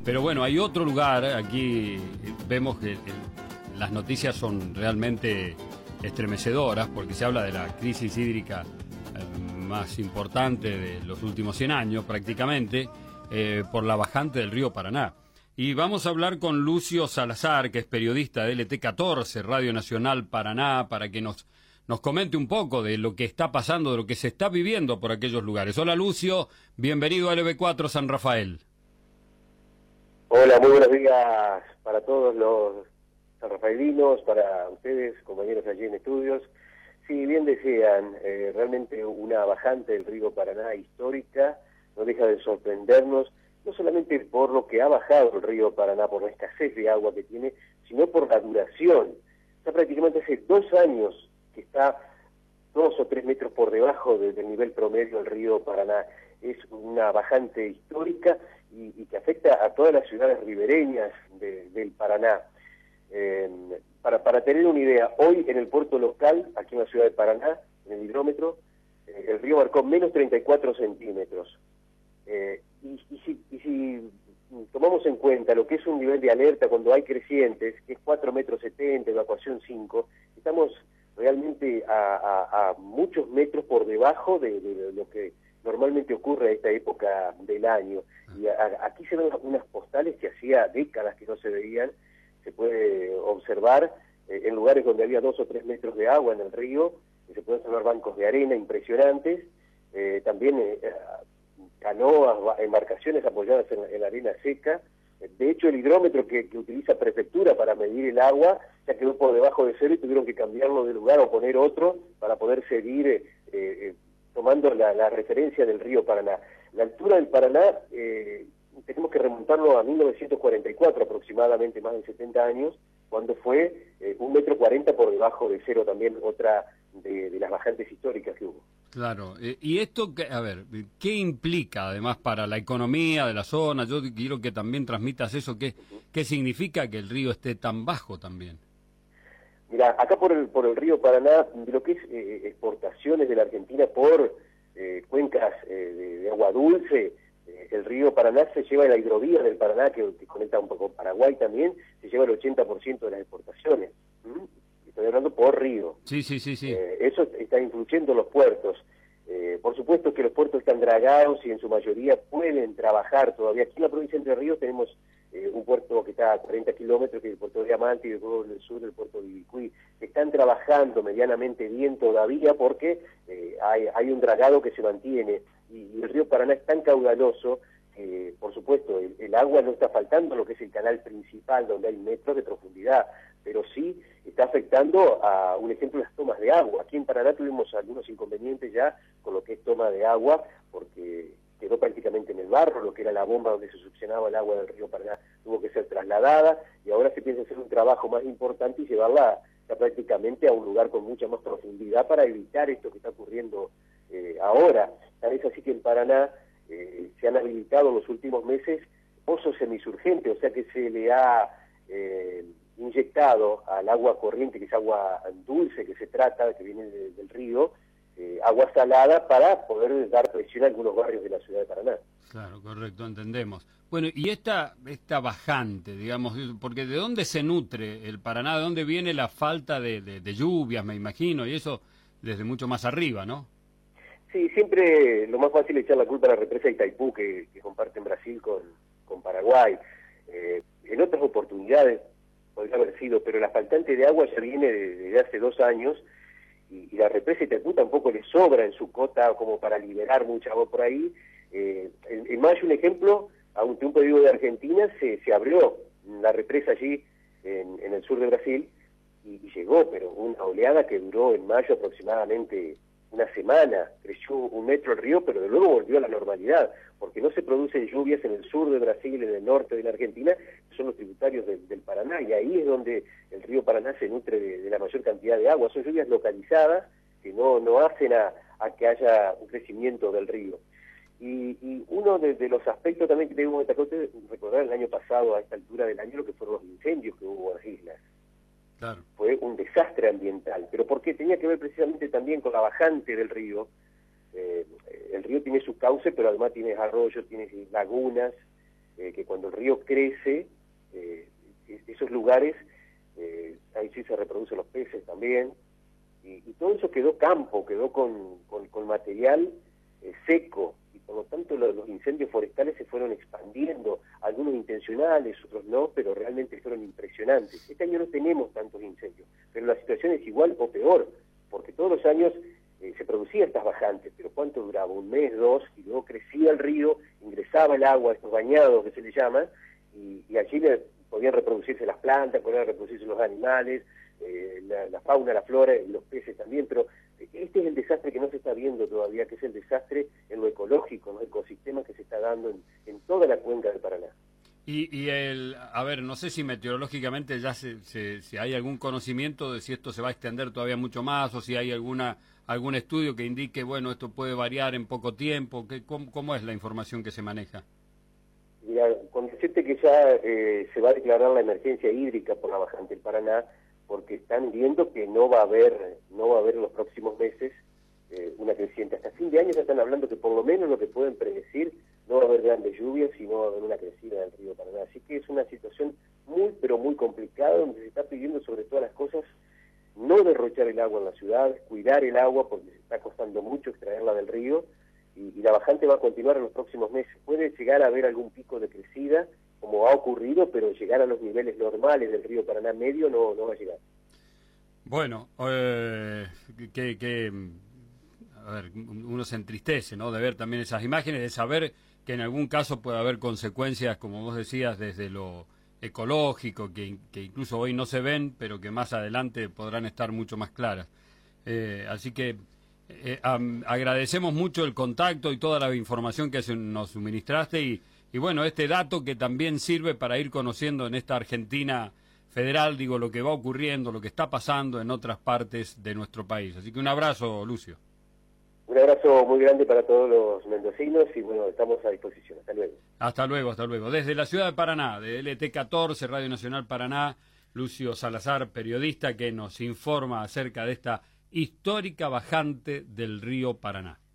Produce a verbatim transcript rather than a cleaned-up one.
Pero bueno, hay otro lugar, aquí vemos que las noticias son realmente estremecedoras porque se habla de la crisis hídrica más importante de los últimos cien años prácticamente, eh, por la bajante del río Paraná. Y vamos a hablar con Lucio Salazar, que es periodista de L T catorce, Radio Nacional Paraná, para que nos, nos comente un poco de lo que está pasando, de lo que se está viviendo por aquellos lugares. Hola Lucio, bienvenido a L B cuatro San Rafael. Hola, muy buenos días para todos los sanrafaelinos, para ustedes, compañeros allí en estudios. Sí, bien decían, eh, realmente una bajante del río Paraná histórica, no deja de sorprendernos, no solamente por lo que ha bajado el río Paraná, por la escasez de agua que tiene, sino por la duración. Está prácticamente hace dos años que está dos o tres metros por debajo de, del nivel promedio del río Paraná. Es una bajante histórica y, y que afecta a todas las ciudades ribereñas de, del Paraná. Eh, para, para tener una idea, hoy en el puerto local, aquí en la ciudad de Paraná, en el hidrómetro, eh, el río marcó menos treinta y cuatro centímetros. Eh, y, y, si, y si tomamos en cuenta lo que es un nivel de alerta cuando hay crecientes, que es cuatro metros setenta, evacuación cinco, estamos realmente a, a, a muchos metros por debajo de, de lo que normalmente ocurre a esta época del año. Y a, aquí se ven unas postales que hacía décadas que no se veían. Se puede observar eh, en lugares donde había dos o tres metros de agua en el río, y se pueden observar bancos de arena impresionantes, eh, también eh, canoas, embarcaciones apoyadas en, en la arena seca. De hecho, el hidrómetro que, que utiliza Prefectura para medir el agua ya quedó por debajo de cero y tuvieron que cambiarlo de lugar o poner otro para poder seguir eh, eh, tomando la, la referencia del río Paraná. La altura del Paraná eh, tenemos que remontarlo a mil novecientos cuarenta y cuatro, aproximadamente más de setenta años, cuando fue eh, un metro cuarenta por debajo de cero, también otra de, de las bajantes históricas que hubo. Claro, eh, y esto, a ver, ¿qué implica además para la economía de la zona? Yo quiero que también transmitas eso, ¿qué, uh-huh. ¿qué significa que el río esté tan bajo también? Mira, acá por el, por el río Paraná, de lo que es eh, exportaciones de la Argentina por eh, cuencas eh, de, de agua dulce, eh, el río Paraná se lleva, la hidrovía del Paraná, que, que conecta un poco con Paraguay también, se lleva el ochenta por ciento de las exportaciones. ¿Mm? Estoy hablando por río. Sí, sí, sí, sí. Eh, eso está influyendo en los puertos. Eh, por supuesto que los puertos están dragados y en su mayoría pueden trabajar todavía. Aquí en la provincia de Entre Ríos tenemos eh, un puerto que está a cuarenta kilómetros, que es el puerto de Diamante, y luego en el sur el puerto de Ibicuí. Están trabajando medianamente bien todavía porque eh, hay, hay un dragado que se mantiene y, y el río Paraná es tan caudaloso que, por supuesto, el, el agua no está faltando lo que es el canal principal donde hay metros de profundidad, pero sí está afectando a, un ejemplo, las tomas de agua. Aquí en Paraná tuvimos algunos inconvenientes ya con lo que es toma de agua, porque quedó prácticamente en el barro, lo que era la bomba donde se succionaba el agua del río Paraná tuvo que ser trasladada, y ahora se piensa hacer un trabajo más importante y llevarla ya prácticamente a un lugar con mucha más profundidad para evitar esto que está ocurriendo eh, ahora. Tal vez así que en Paraná eh, se han habilitado en los últimos meses pozos semisurgentes, o sea que se le ha eh, inyectado al agua corriente, que es agua dulce que se trata, que viene de, del río, eh, agua salada para poder dar presión a algunos barrios de la ciudad de Paraná. Claro, correcto, entendemos. Bueno, y esta, esta bajante, digamos, porque ¿de dónde se nutre el Paraná? ¿De dónde viene la falta de, de, de lluvias, me imagino? Y eso desde mucho más arriba, ¿no? Sí, siempre lo más fácil es echar la culpa a la represa de Itaipú, que, que comparten Brasil con, con Paraguay. Eh, en otras oportunidades podría haber sido, pero la faltante de agua ya viene desde hace dos años, y, y la represa de Itaipú tampoco le sobra en su cota como para liberar mucha agua por ahí. Eh, en, en mayo, un ejemplo, ante un pedido de Argentina, se, se abrió la represa allí en, en el sur de Brasil, y, y llegó, pero una oleada que duró en mayo aproximadamente una semana, creció un metro el río, pero de luego volvió a la normalidad, porque no se producen lluvias en el sur de Brasil y en el norte de la Argentina, que son los tributarios de, del Paraná, y ahí es donde el río Paraná se nutre de, de la mayor cantidad de agua. Son lluvias localizadas que no, no hacen a, a que haya un crecimiento del río. Y, y uno de, de los aspectos también que debemos recordar el año pasado, a esta altura del año, lo que fueron los incendios que hubo en las islas. Claro. Fue un desastre ambiental, pero porque tenía que ver precisamente también con la bajante del río. Eh, el río tiene su cauce, pero además tiene arroyos, tiene lagunas, eh, que cuando el río crece, eh, esos lugares, eh, ahí sí se reproducen los peces también, y, y todo eso quedó campo, quedó con, con, con material eh, seco, y por lo tanto los, los incendios forestales se fueron expandiendo, algunos intencionales, otros no, pero realmente fueron impresionantes. Este año no tenemos tantos incendios, pero la situación es igual o peor, porque todos los años eh, se producían estas bajantes, pero ¿cuánto duraba? Un mes, dos, y luego crecía el río, ingresaba el agua, estos bañados que se le llaman, y, y allí le, podían reproducirse las plantas, podían reproducirse los animales, eh, la, la fauna, la flora y los peces también, pero este es el desastre que no se está viendo todavía, que es el desastre en lo ecológico, en los ecosistemas que se está dando en, en toda la cuenca del Paraná. Y, y el, a ver, no sé si meteorológicamente ya se, se, si hay algún conocimiento de si esto se va a extender todavía mucho más, o si hay alguna algún estudio que indique, bueno, esto puede variar en poco tiempo. ¿Qué, cómo, ¿Cómo es la información que se maneja? Mira, con decirte que ya eh, se va a declarar la emergencia hídrica por la bajante del Paraná, porque están viendo que no va a haber, no va a haber en los próximos meses eh, una creciente. Hasta fin de año ya están hablando que por lo menos lo que pueden predecir, no va a haber grandes lluvias y no va a haber una crecida del río Paraná. Así que es una situación muy, pero muy complicada, donde se está pidiendo sobre todas las cosas no derrochar el agua en la ciudad, cuidar el agua porque se está costando mucho extraerla del río, y, y la bajante va a continuar en los próximos meses. Puede llegar a haber algún pico de crecida, como ha ocurrido, pero llegar a los niveles normales del río Paraná medio no, no va a llegar. Bueno, eh, que, que, a ver, uno se entristece, ¿no?, de ver también esas imágenes, de saber que en algún caso puede haber consecuencias, como vos decías, desde lo ecológico, que, que incluso hoy no se ven, pero que más adelante podrán estar mucho más claras. Eh, así que eh, um, agradecemos mucho el contacto y toda la información que nos suministraste y, y bueno, este dato que también sirve para ir conociendo en esta Argentina federal, digo, lo que va ocurriendo, lo que está pasando en otras partes de nuestro país. Así que un abrazo, Lucio. Un abrazo muy grande para todos los mendocinos y bueno, estamos a disposición. Hasta luego. Hasta luego, hasta luego. Desde la ciudad de Paraná, de L T catorce, Radio Nacional Paraná, Lucio Salazar, periodista que nos informa acerca de esta histórica bajante del río Paraná.